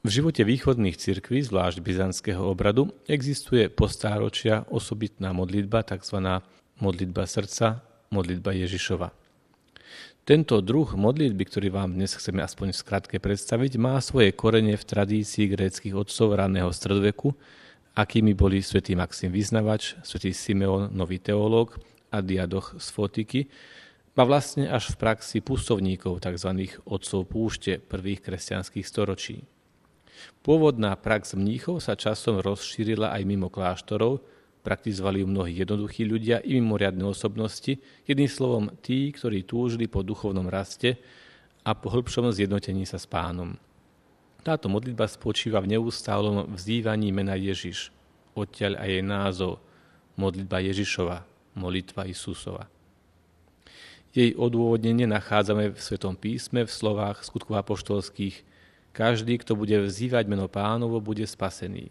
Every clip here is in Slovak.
V živote východných cirkví, zvlášť byzantského obradu, existuje po stáročia osobitná modlitba, tzv. Modlitba srdca, modlitba Ježišova. Tento druh modlitby, ktorý vám dnes chceme aspoň v skratke predstaviť, má svoje korene v tradícii gréckych otcov raného stredoveku, akými boli svätý Maxim Vyznavač, svätý Simeon, nový teológ a Diadoch z Fotiky, a vlastne až v praxi pustovníkov, tzv. Otcov púšte prvých kresťanských storočí. Pôvodná prax mníchov sa časom rozšírila aj mimo kláštorov, praktizovali ju mnohí jednoduchí ľudia i mimoriadne osobnosti, jedným slovom tí, ktorí túžili po duchovnom raste a po hĺbšom zjednotení sa s Pánom. Táto modlitba spočíva v neustálom vzývaní mena Ježiš, odtiaľ aj jej názov, modlitba Ježišova, molitva Isusova. Jej odôvodnenie nachádzame v Svetom písme v slovách skutkov apoštolských: každý, kto bude vzývať meno Pánovo, bude spasený.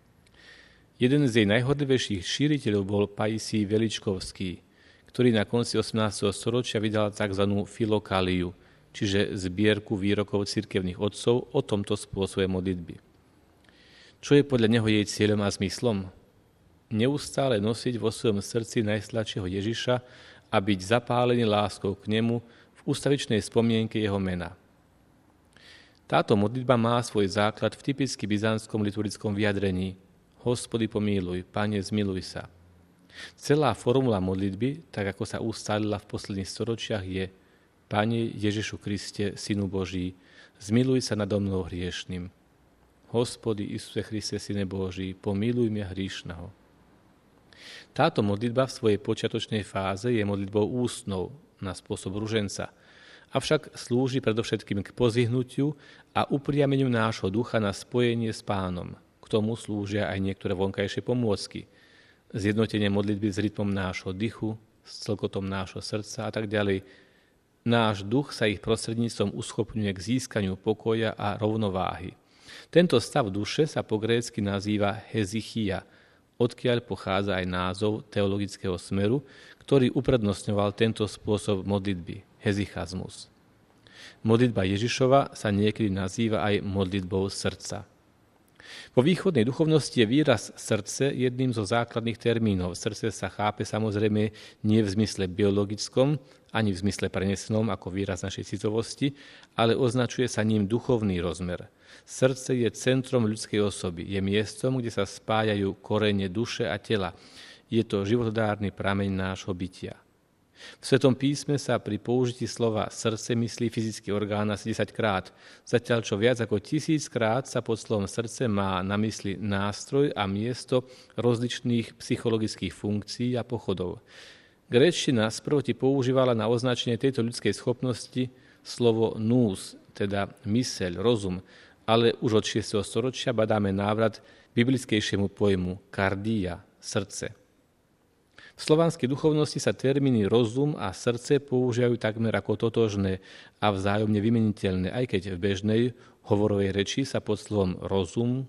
Jeden z jej najhorlivejších šíriteľov bol Paisí Veličkovský, ktorý na konci 18. storočia vydal tzv. Filokaliu, čiže zbierku výrokov cirkevných otcov o tomto spôsobe modlitby. Čo je podľa neho jej cieľom a zmyslom? Neustále nosiť vo svojom srdci najsladšieho Ježiša a byť zapálený láskou k nemu v ustavičnej spomienke jeho mena. Táto modlitba má svoj základ v typicky byzantskom liturgickom vyjadrení: Hospody pomíluj, Pane zmiluj sa. Celá formula modlitby, tak ako sa ustálila v posledných storočiach, je: Pane Ježišu Kriste, Synu Boží, zmiluj sa nado mnou hriešným. Hospody Isuse Kriste, Syne Boží, pomíluj mňa hriešného. Táto modlitba v svojej počiatočnej fáze je modlitbou ústnou na spôsob ruženca, avšak slúži predovšetkým k pozvihnutiu a upriameniu nášho ducha na spojenie s Pánom. K tomu slúžia aj niektoré vonkajšie pomôcky. Zjednotenie modlitby s rytmom nášho dychu, s celkotom nášho srdca a tak ďalej. Náš duch sa ich prostredníctvom uschopňuje k získaniu pokoja a rovnováhy. Tento stav duše sa po grécky nazýva hezichia, odkiaľ pochádza aj názov teologického smeru, ktorý uprednostňoval tento spôsob modlitby, hezichazmus. Modlitba Ježišova sa niekedy nazýva aj modlitbou srdca. Vo východnej duchovnosti je výraz srdce jedným zo základných termínov. Srdce sa chápe samozrejme nie v zmysle biologickom, ani v zmysle prenesenom ako výraz našej citovosti, ale označuje sa ním duchovný rozmer. Srdce je centrom ľudskej osoby, je miestom, kde sa spájajú korene duše a tela. Je to životodárny prameň nášho bytia. V Svetom písme sa pri použití slova srdce myslí fyzický orgán asi 10 krát, zatiaľ čo viac ako 1000 krát sa pod slovom srdce má na mysli nástroj a miesto rozličných psychologických funkcií a pochodov. Gréčtina sprvoti používala na označenie tejto ľudskej schopnosti slovo nous, teda myseľ, rozum, ale už od 6. storočia badáme návrat biblickejšiemu pojmu kardia, srdce. V slovanskej duchovnosti sa termíny rozum a srdce používajú takmer ako totožné a vzájomne vymeniteľné, aj keď v bežnej hovorovej reči sa pod slovom rozum,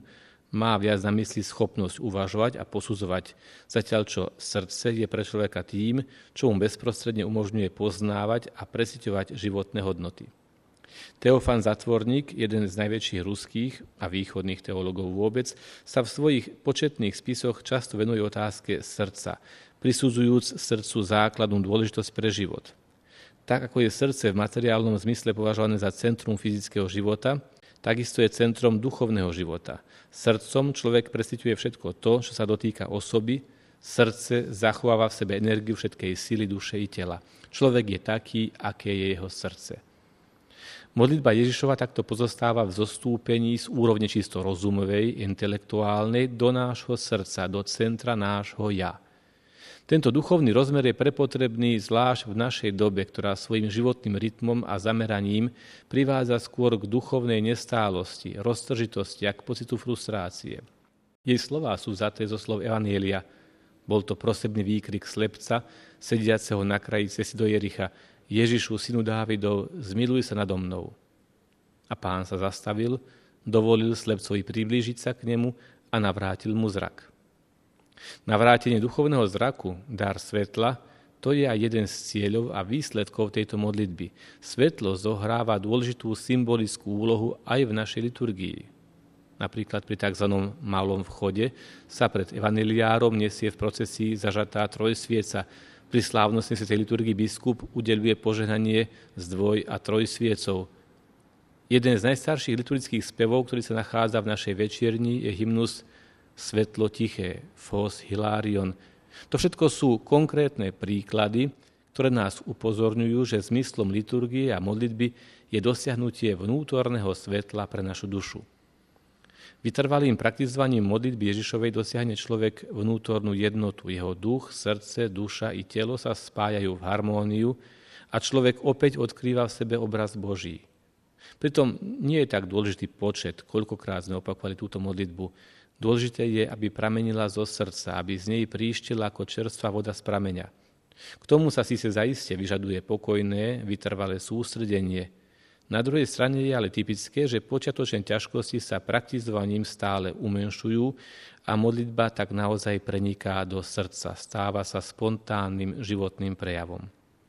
má viac na mysli schopnosť uvažovať a posudzovať, zatiaľ čo srdce je pre človeka tým, čo mu bezprostredne umožňuje poznávať a preciťovať životné hodnoty. Teofán Zatvorník, jeden z najväčších ruských a východných teológov vôbec, sa v svojich početných spisoch často venuje otázke srdca, prisudzujúc srdcu základnú dôležitosť pre život. Tak ako je srdce v materiálnom zmysle považované za centrum fyzického života, takisto je centrom duchovného života. Srdcom človek preciťuje všetko to, čo sa dotýka osoby, srdce zachováva v sebe energiu všetkej sily duše i tela. Človek je taký, aké je jeho srdce. Modlitba Ježišova takto pozostáva v zostúpení z úrovne čisto rozumovej, intelektuálnej do nášho srdca, do centra nášho ja. Tento duchovný rozmer je prepotrebný zvlášť v našej dobe, ktorá svojim životným rytmom a zameraním privádza skôr k duchovnej nestálosti, roztržitosti a k pocitu frustrácie. Jej slová sú vzaté zo slov Evanjelia. Bol to prosebný výkrik slepca, sediaceho na kraji cesty do Jericha: Ježišu, synu Dávidov, zmiluj sa nado mnou. A Pán sa zastavil, dovolil slepcovi priblížiť sa k nemu a navrátil mu zrak. Navrátenie duchovného zraku, dar svetla, To je aj jeden z cieľov a výsledkov tejto modlitby. Svetlo zohráva dôležitú symbolickú úlohu aj v našej liturgii. Napríklad pri tzv. Malom vchode sa pred evaneliárom nesie v procesii zažatá trojsvieca. Pri slávnostnej svätej liturgii biskup udeľuje požehnanie s dvoj- a trojsviecou. Jeden z najstarších liturgických spevov, ktorý sa nachádza v našej večierni, je hymnus Svetlo tiché, Fos Hilarion. To všetko sú konkrétne príklady, ktoré nás upozorňujú, že zmyslom liturgie a modlitby je dosiahnutie vnútorného svetla pre našu dušu. Vytrvalým praktizovaním modlitby Ježišovej dosiahne človek vnútornú jednotu. Jeho duch, srdce, duša i telo sa spájajú v harmóniu a človek opäť odkrýva v sebe obraz Boží. Pritom nie je tak dôležitý počet, koľkokrát sme opakovali túto modlitbu. Dôležité je, aby pramenila zo srdca, aby z nej príštila ako čerstvá voda z prameňa. K tomu sa síce zaiste vyžaduje pokojné, vytrvalé sústredenie. Na druhej strane je ale typické, že počiatočné ťažkosti sa praktizovaním stále umenšujú a modlitba tak naozaj preniká do srdca, stáva sa spontánnym životným prejavom.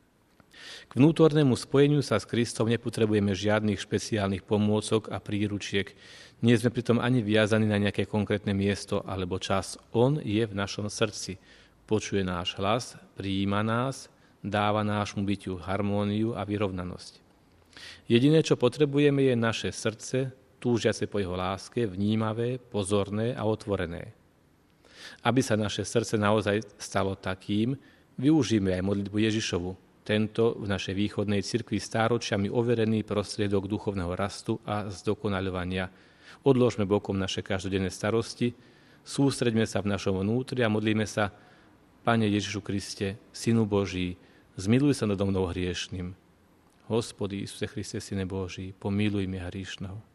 K vnútornému spojeniu sa s Kristom nepotrebujeme žiadnych špeciálnych pomôcok a príručiek. Nie sme pritom ani viazaní na nejaké konkrétne miesto alebo čas. On je v našom srdci. Počuje náš hlas, prijíma nás, dáva nášmu bytiu harmóniu a vyrovnanosť. Jediné, čo potrebujeme, je naše srdce, túžiace po jeho láske, vnímavé, pozorné a otvorené. Aby sa naše srdce naozaj stalo takým, využijeme aj modlitbu Ježišovu. Tento v našej východnej cirkvi stáročiami overený prostriedok duchovného rastu a zdokonaľovania. Odložme bokom naše každodenné starosti, sústreďme sa v našom vnútri a modlíme sa: Pane Ježišu Kriste, Synu Boží, zmiluj sa nado mnou hriešným. Hospody Isuse Kriste, Syne Boží, pomíluj mňa hriešného.